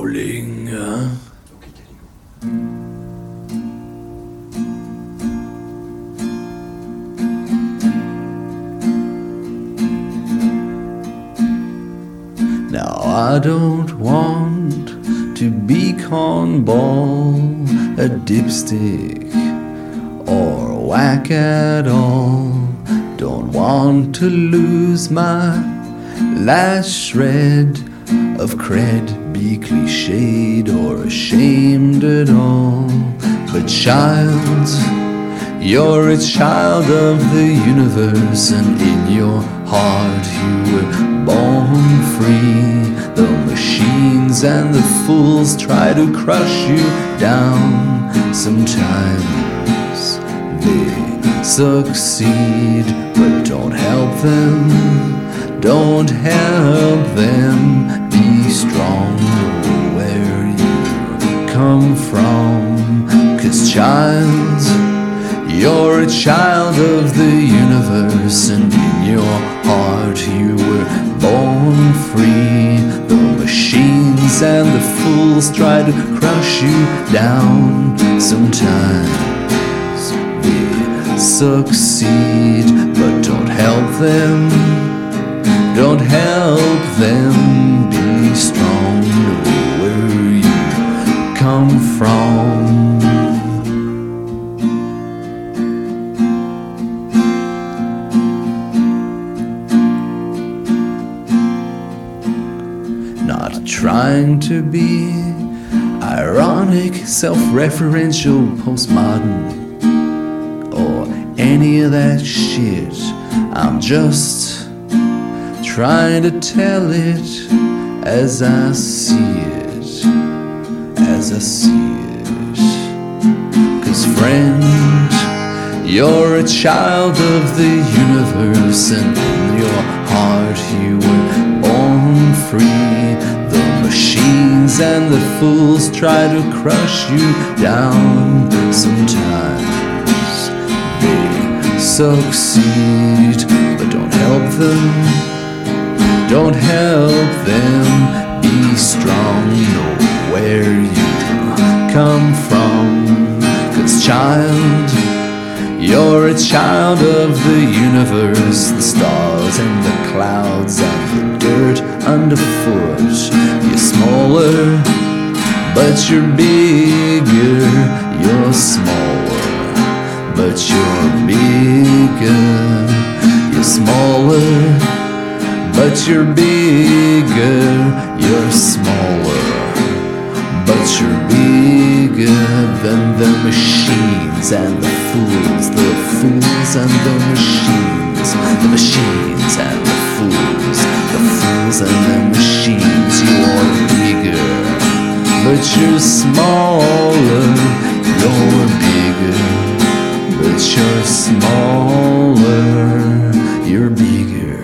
Rolling. Now I don't want to be cornball, a dipstick, or whack at all. Don't want to lose my last shred of cred, be cliched or ashamed at all. But child, you're a child of the universe, and in your heart you were born free. The machines and the fools try to crush you down. Sometimes they succeed, but don't help them. Don't help them. Be strong where you come from. 'Cause child, you're a child of the universe, and in your heart you were born free. The machines and the fools try to crush you down. Sometimes they succeed, but don't help them. Don't help them. Be strong where you come from. Not trying to be ironic, self-referential, postmodern, or any of that shit. I'm just trying to tell it as I see it, as I see it. 'Cause friend, you're a child of the universe, and in your heart you were born free. The machines and the fools try to crush you down. Sometimes they succeed, but don't help them. Don't help them. Be strong, know where you come from. 'Cause child, you're a child of the universe. The stars and the clouds and the dirt underfoot. You're smaller, but you're bigger. You're smaller, but you're bigger. You're smaller, but you're bigger. You're smaller, but you're bigger than the machines and the fools. The fools and the machines. The machines and the fools. The fools and the machines. You are bigger, but you're smaller. You're bigger, but you're smaller. You're bigger,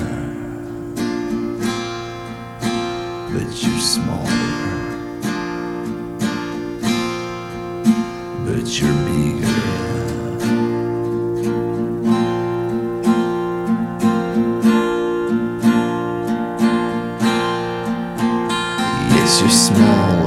but you're smaller, but you're bigger. Yes, you're small,